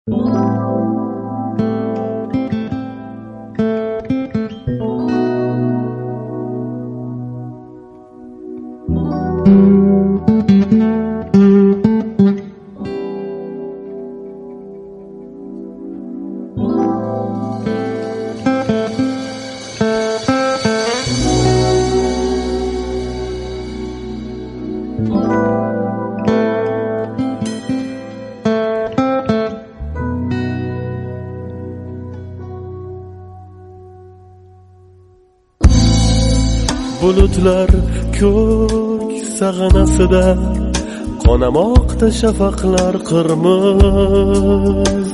Bulutlar ko'k sag'anasida qonamoqda shafaqlar qirmiz.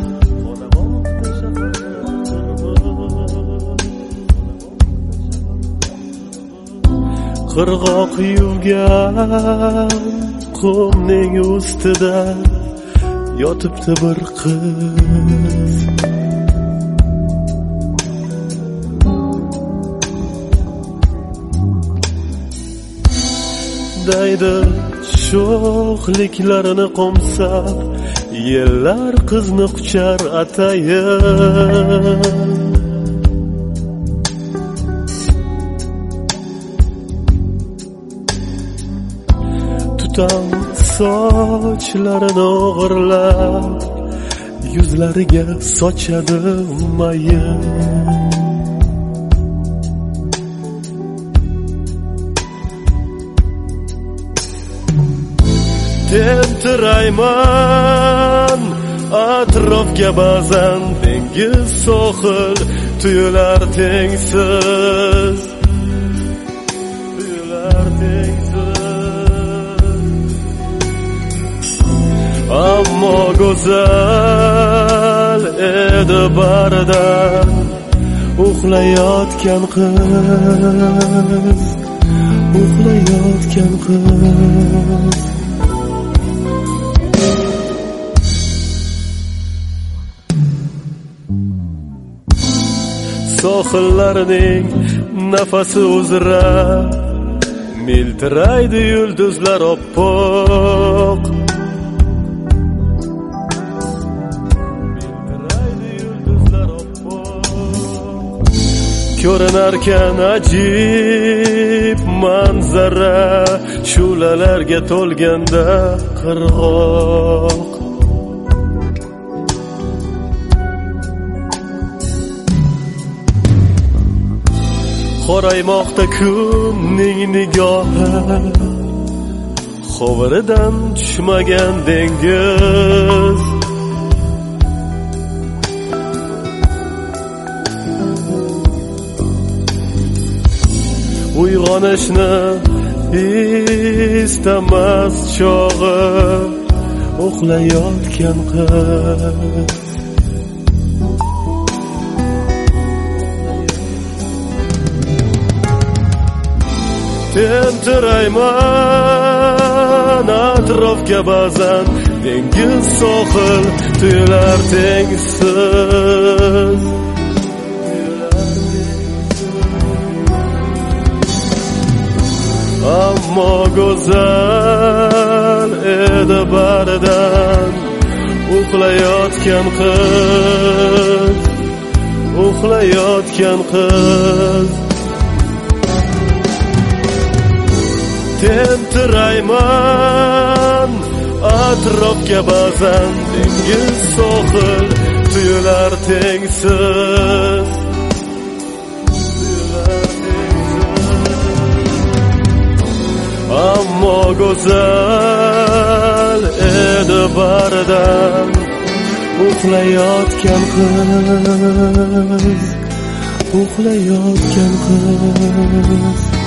Qirg'oq yuvgan qumning ustida yotibdi bir qiz. Daydi sho'xliklarini qo'msab, yellar qizni quchar atayin. Tutam sochlarini o'g'irlab, yuzlariga sochadi mayin. Tentirayman atrofga ba'zan dengiz sohil tuyular tengsiz. Ammo go'zal edi baridan uxlayotgan qiz, uxlayotgan qiz. Sohillarning nafasi uzra miltiraydi yulduzlar oppoq. Ko'rinarkan ajib manzara shu'lalarga to'lganda qirg'oq. Qoraymoqda kunning nigohi, hovuridan tushmagan dengiz. Uyg'onishni istamas chog'i uxlayotgan qiz. Tentirayman atrofga ba'zan dengiz sohil tuyular tengsiz. Ammo go'zal edi baridan uxlayotgan qiz, uxlayotgan qiz. Tentirayman atrofga ba'zan dengiz sohil tuyular tengsiz. Ammo go'zal edi baridan uxlayotgan qiz, uxlayotgan qiz.